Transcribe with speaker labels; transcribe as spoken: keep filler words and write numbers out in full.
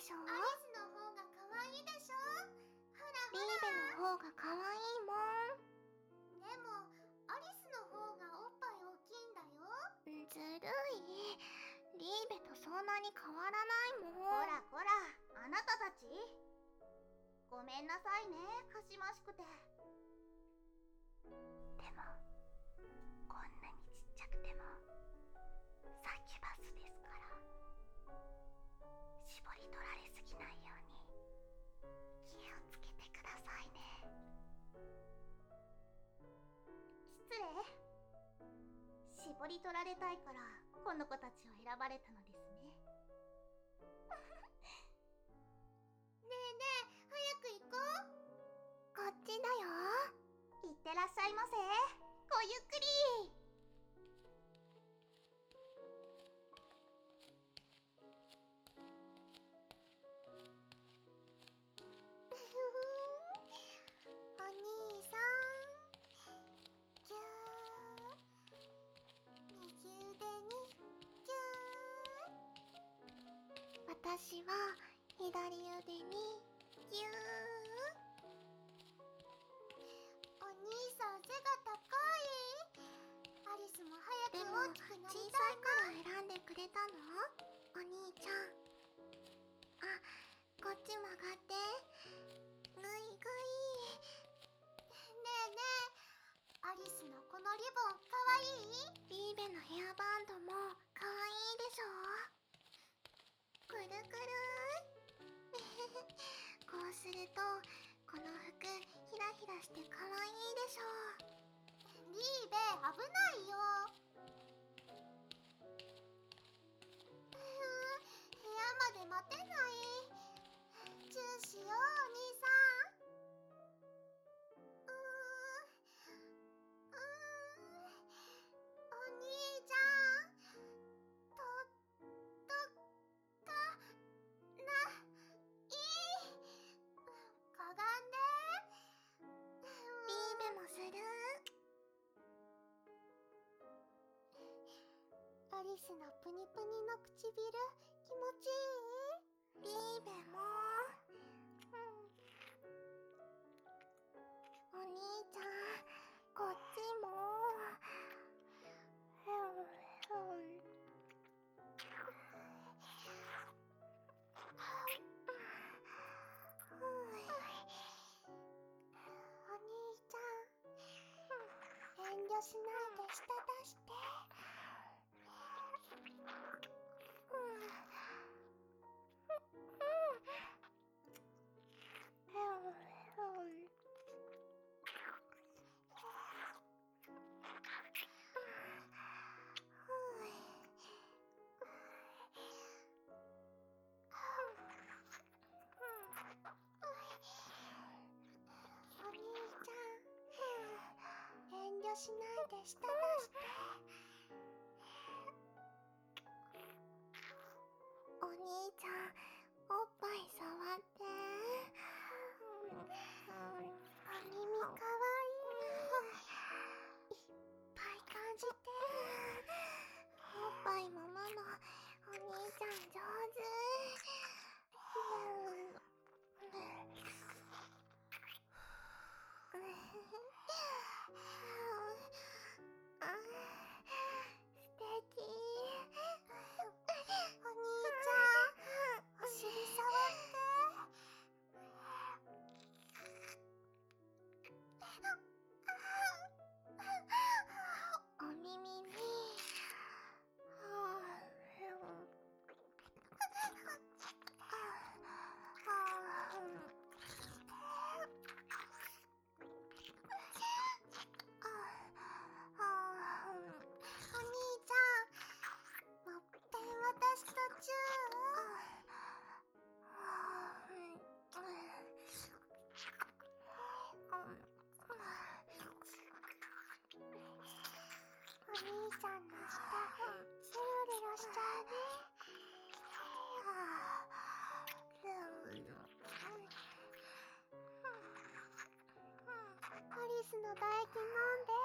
Speaker 1: しょ。
Speaker 2: アリスの方が可愛いでしょ。ほら
Speaker 1: リーベの方が可愛いもん。
Speaker 2: でもアリスの方がおっぱい大きいんだよ。
Speaker 1: ずるい。リーベとそんなに変わらないもん。
Speaker 2: こらこら、あなたたち、ごめんなさいね、かしましくて。
Speaker 1: でもこんなにちっちゃくてもサキュバスですから、絞り取られすぎないように気をつけてくださいね。
Speaker 2: 失礼。絞り取られたいからこの子たちを選ばれたのですね。ねえねえ、早く行こ
Speaker 1: う。こっちだよ。
Speaker 2: いってらっしゃいませ。ごゆっくり。お兄さん、ぎゅー、右腕にぎゅー。
Speaker 1: 私は左腕にぎゅー。
Speaker 2: お兄さん背が高い。アリスも早く大きくなりたいな。
Speaker 1: でも小さいから選んでくれたの？お兄ちゃん。あ、こっち曲がって。ぐいぐい。ね
Speaker 2: えねえ、アリスのこのリボンかわいい？
Speaker 1: リーベのヘアバンドもかわいいでしょ。くるくるこうするとこの服ひらひらしてかわいいでしょ。
Speaker 2: リーベ、危ないよ。うー、部屋まで待てない。チューしよう、お兄さん。うー、うー、お兄ちゃん、と、とかないかがんで。
Speaker 1: リーベもする。
Speaker 2: アリスのプニプニの唇、気持ちいい？
Speaker 1: リーベも、うん、お兄ちゃんこっちも、うんうん、
Speaker 2: お兄ちゃん、遠慮しないで舌出して。お兄ちゃん、遠慮しないで舌出して。
Speaker 1: お兄ちゃんおっぱい触って。
Speaker 2: お耳かわいい。いっぱい感じて。
Speaker 1: おっぱいもママ、お兄ちゃん上手。素敵。
Speaker 2: お兄ちゃん、お尻触って。
Speaker 1: お耳に。
Speaker 2: お兄ちゃん、もっぺん私とチュー。お兄さんの舌、セロリロしちゃうね。アリスの唾液飲んで。